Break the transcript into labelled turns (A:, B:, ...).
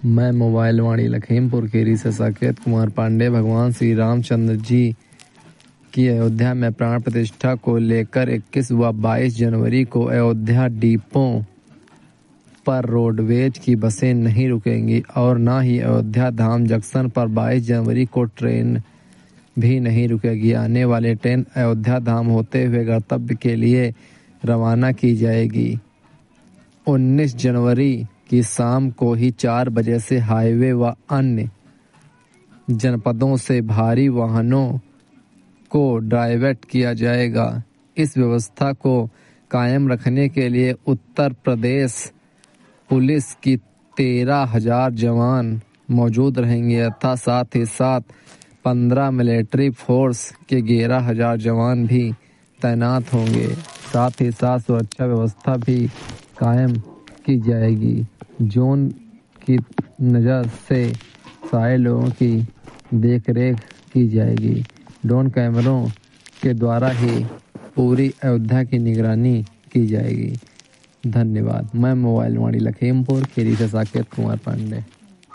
A: मैं मोबाइल वाणी लखीमपुर खीरी से साकेत कुमार पांडे भगवान श्री रामचंद्र जी की अयोध्या में प्राण प्रतिष्ठा को लेकर 21 व 22 जनवरी को अयोध्या डिपों पर रोडवेज की बसें नहीं रुकेंगी और न ही अयोध्या धाम जंक्शन पर 22 जनवरी को ट्रेन भी नहीं रुकेगी। आने वाली ट्रेन अयोध्या धाम होते हुए गंतव्य के लिए रवाना की जाएगी। 19 जनवरी की शाम को ही 4 बजे से हाईवे व अन्य जनपदों से भारी वाहनों को डाइवर्ट किया जाएगा। इस व्यवस्था को कायम रखने के लिए उत्तर प्रदेश पुलिस की 13,000 जवान मौजूद रहेंगे तथा साथ ही साथ 15 मिलिट्री फोर्स के 11,000 जवान भी तैनात होंगे। साथ ही साथ सुरक्षा व्यवस्था भी कायम की जाएगी। जोन की नज़र से सारे लोगों की देखरेख की जाएगी। ड्रोन कैमरों के द्वारा ही पूरी अयोध्या की निगरानी की जाएगी। धन्यवाद। मैं मोबाइल वाणी लखीमपुर खीरी से साकेत कुमार पांडे।